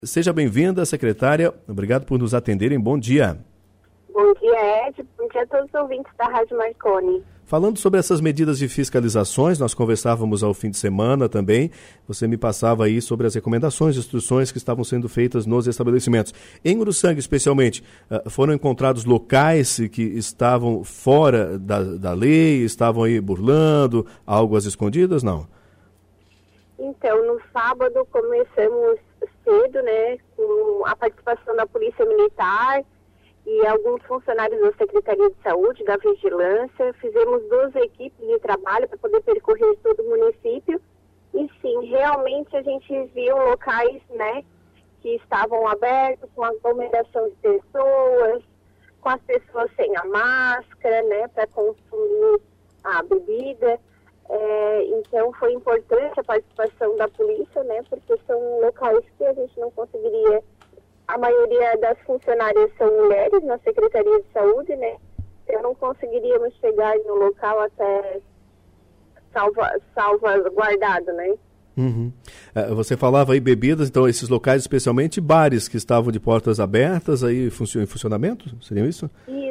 Seja bem-vinda, secretária. Obrigado por nos atenderem. Bom dia. Bom dia, Ed. Bom dia a todos os ouvintes da Rádio Marconi. Falando sobre essas medidas de fiscalizações, nós conversávamos ao fim de semana também. Você me passava aí sobre as recomendações, instruções que estavam sendo feitas nos estabelecimentos. Em Uruçanga, especialmente, foram encontrados locais que estavam fora da lei, estavam aí burlando, algo às escondidas? Não. Então, no sábado começamos cedo, né, com a participação da Polícia Militar e alguns funcionários da Secretaria de Saúde, da Vigilância. Fizemos 12 equipes de trabalho para poder percorrer todo o município. E sim, realmente a gente viu locais, né, que estavam abertos, com aglomeração de pessoas, com as pessoas sem a máscara, né, para consumir a bebida. Então foi importante a participação da polícia, né, porque são locais que a gente não conseguiria. A maioria das funcionárias são mulheres na Secretaria de Saúde, né, então não conseguiríamos chegar no local até salvaguardado, né. Uhum. Você falava aí bebidas, então esses locais, especialmente bares que estavam de portas abertas, aí em funcionamento, seria isso?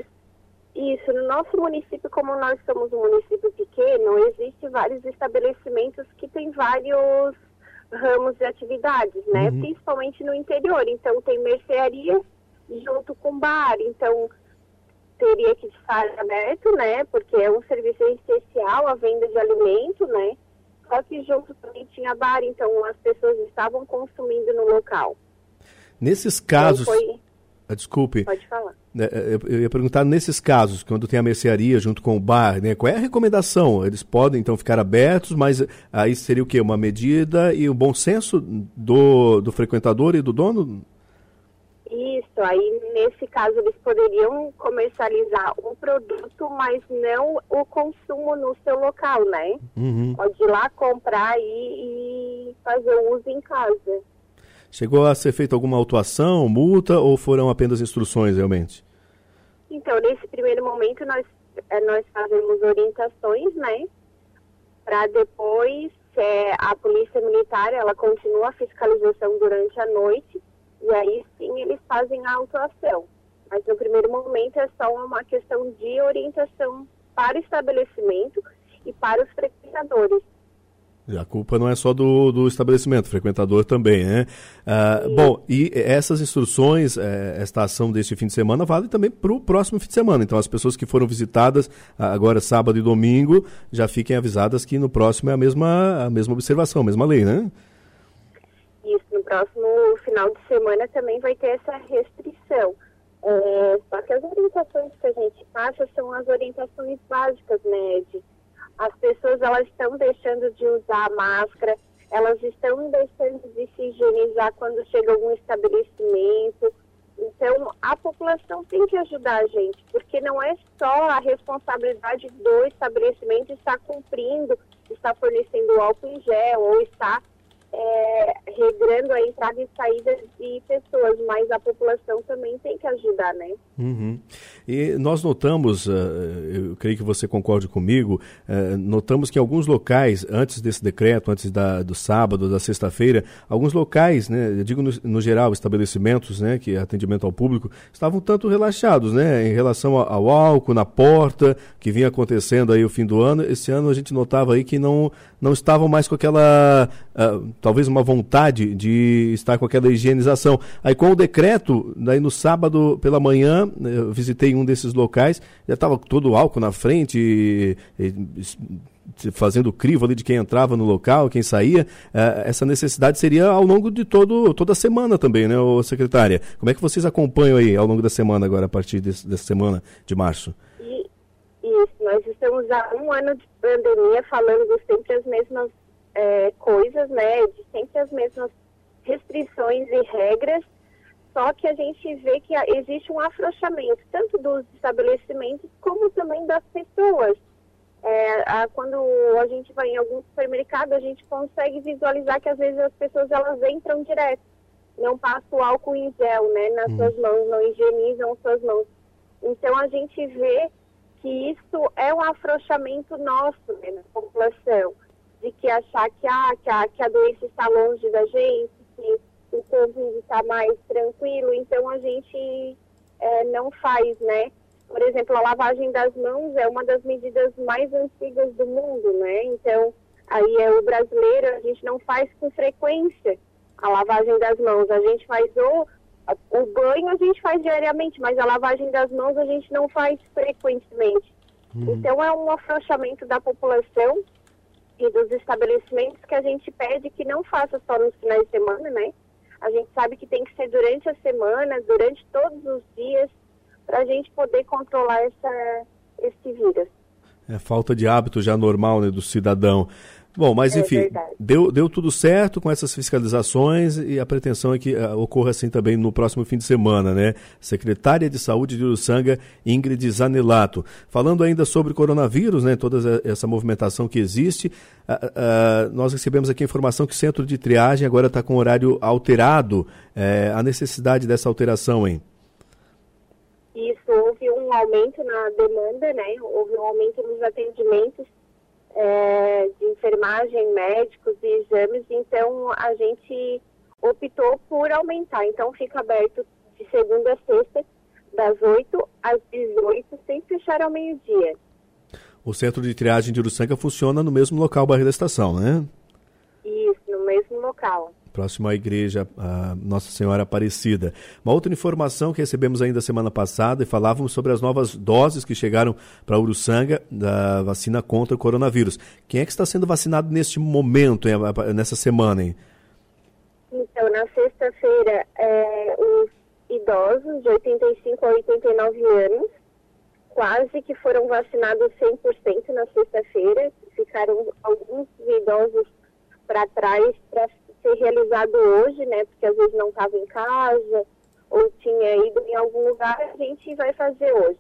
Isso, no nosso município, como nós somos um município pequeno, existem vários estabelecimentos que têm vários ramos de atividades, né? Uhum. Principalmente no interior. Então, tem mercearia junto com bar. Então, teria que estar aberto, né? Porque é um serviço essencial, a venda de alimento, né? Só que junto também tinha bar, então as pessoas estavam consumindo no local. Nesses casos... Desculpe. Pode falar. Eu ia perguntar, nesses casos, quando tem a mercearia junto com o bar, né, qual é a recomendação? Eles podem, então, ficar abertos, mas aí seria o quê? Uma medida e o bom senso do frequentador e do dono? Isso, aí nesse caso eles poderiam comercializar o produto, mas não o consumo no seu local, né? Uhum. Pode ir lá comprar e fazer o uso em casa. Chegou a ser feita alguma autuação, multa, ou foram apenas instruções, realmente? Então, nesse primeiro momento, nós fazemos orientações, né? Para depois, a Polícia Militar, ela continua a fiscalização durante a noite, e aí sim eles fazem a autuação. Mas no primeiro momento é só uma questão de orientação para o estabelecimento e para os frequentadores. A culpa não é só do estabelecimento, frequentador também, né? Bom, e essas instruções, esta ação deste fim de semana vale também para o próximo fim de semana. Então, as pessoas que foram visitadas agora sábado e domingo já fiquem avisadas que no próximo é a mesma observação, a mesma lei, né? Isso, no próximo final de semana também vai ter essa restrição. Só que as orientações que a gente passa são as orientações básicas, né, Ed? As pessoas, elas estão deixando de usar a máscara, elas estão deixando de se higienizar quando chega a algum estabelecimento. Então, a população tem que ajudar a gente, porque não é só a responsabilidade do estabelecimento estar cumprindo, estar fornecendo álcool em gel ou estar regrando a entrada e saída de pessoas, mas a população também tem que ajudar, né? Uhum. E nós notamos, eu creio que você concorde comigo, notamos que em alguns locais, antes desse decreto, antes do sábado, da sexta-feira, alguns locais, né, eu digo no geral, estabelecimentos, né, que atendimento ao público, estavam um tanto relaxados, né, em relação ao álcool na porta, que vinha acontecendo aí o fim do ano. Esse ano a gente notava aí que não estavam mais com aquela, talvez uma vontade de estar com aquela higienização. Aí com o decreto, daí no sábado pela manhã, eu visitei um desses locais, já estava todo o álcool na frente, fazendo crivo ali de quem entrava no local, quem saía. Essa necessidade seria ao longo de toda a semana também, né, secretária? Como é que vocês acompanham aí ao longo da semana agora, a partir dessa semana de março? Isso, nós estamos há um ano de pandemia falando sempre as mesmas coisas, né, de sempre as mesmas restrições e regras, só que a gente vê que existe um afrouxamento, tanto dos estabelecimentos como também das pessoas. Quando a gente vai em algum supermercado, a gente consegue visualizar que às vezes as pessoas elas entram direto, não passam o álcool em gel, né, nas suas mãos, não higienizam suas mãos. Então a gente vê que isso é um afrouxamento nosso, né, na população, de que achar que a doença está longe da gente, que o Covid está mais tranquilo, então a gente não faz, né? Por exemplo, a lavagem das mãos é uma das medidas mais antigas do mundo, né? Então, aí o brasileiro, a gente não faz com frequência a lavagem das mãos. A gente faz o banho a gente faz diariamente, mas a lavagem das mãos a gente não faz frequentemente. Então, é um afrouxamento da população e dos estabelecimentos que a gente pede que não faça só nos finais de semana, né? A gente sabe que tem que ser durante a semana, durante todos os dias, para a gente poder controlar esse vírus. É falta de hábito já normal, né, do cidadão. Bom, mas enfim, deu tudo certo com essas fiscalizações e a pretensão é que ocorra assim também no próximo fim de semana, né? Secretária de Saúde de Uruçanga, Ingrid Zanelato. Falando ainda sobre coronavírus, né, toda essa movimentação que existe, nós recebemos aqui a informação que o centro de triagem agora está com horário alterado. A necessidade dessa alteração, hein? Isso, houve um aumento na demanda, né? Houve um aumento nos atendimentos de enfermagem, médicos e exames, então a gente optou por aumentar. Então fica aberto de segunda a sexta, das 8 às 18, sem fechar ao meio-dia. O centro de triagem de Uruçanga funciona no mesmo local, bairro da Estação, né? Isso, no mesmo local. Próximo à igreja Nossa Senhora Aparecida. Uma outra informação que recebemos ainda semana passada e falávamos sobre as novas doses que chegaram para Uruçanga da vacina contra o coronavírus. Quem é que está sendo vacinado neste momento, nessa semana, hein? Então, na sexta-feira, os idosos de 85 a 89 anos, quase que foram vacinados 100% na sexta-feira. Ficaram alguns idosos para trás para ser realizado hoje, né, porque às vezes não estava em casa ou tinha ido em algum lugar, a gente vai fazer hoje.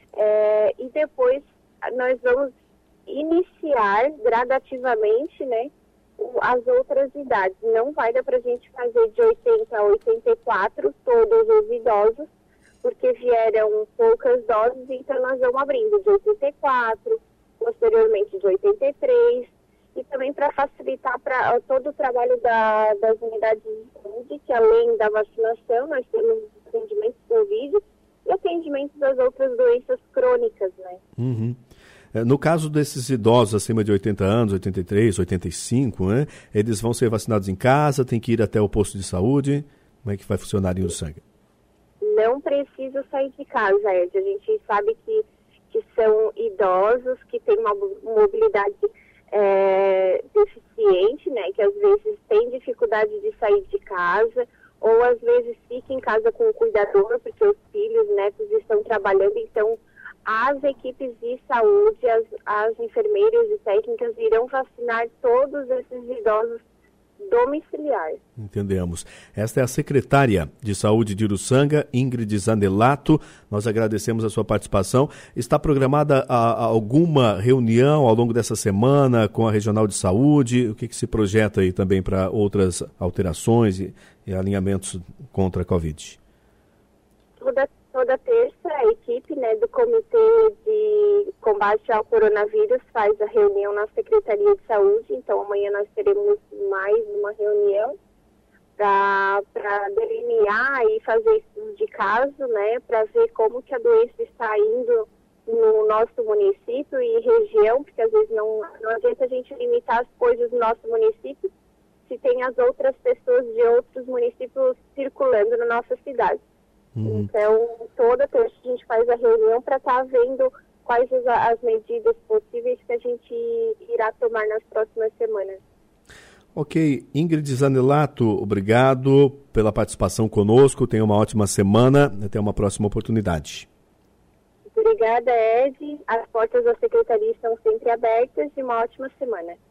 E depois nós vamos iniciar gradativamente, né, as outras idades. Não vai dar para a gente fazer de 80 a 84 todos os idosos, porque vieram poucas doses, então nós vamos abrindo de 84, posteriormente de 83, e também para facilitar todo o trabalho das unidades de saúde, que além da vacinação, nós temos atendimentos Covid e atendimentos das outras doenças crônicas, né? Uhum. No caso desses idosos acima de 80 anos, 83, 85, né, eles vão ser vacinados em casa, tem que ir até o posto de saúde? Como é que vai funcionar em Uruçanga? Não precisa sair de casa, Ed. A gente sabe que são idosos, que têm uma mobilidade deficiente, né, que às vezes tem dificuldade de sair de casa, ou às vezes fica em casa com o cuidador, porque os filhos, netos estão trabalhando. Então, as equipes de saúde, as enfermeiras e técnicas irão vacinar todos esses idosos domiciliar. Entendemos. Esta é a secretária de Saúde de Uruçanga, Ingrid Zanelato. Nós agradecemos a sua participação. Está programada alguma reunião ao longo dessa semana com a Regional de Saúde? O que se projeta aí também para outras alterações e alinhamentos contra a Covid? Toda terça, a equipe, né, do Comitê de Combate ao Coronavírus faz a reunião na Secretaria de Saúde. Então, amanhã nós teremos mais uma reunião para delinear e fazer estudo de caso, né, para ver como que a doença está indo no nosso município e região, porque às vezes não adianta a gente limitar as coisas no nosso município se tem as outras pessoas de outros municípios circulando na nossa cidade. Então, toda terça a gente faz a reunião para estar vendo quais as medidas possíveis que a gente irá tomar nas próximas semanas. Ok. Ingrid Zanelato, obrigado pela participação conosco. Tenha uma ótima semana. Até uma próxima oportunidade. Obrigada, Ed. As portas da Secretaria estão sempre abertas e uma ótima semana.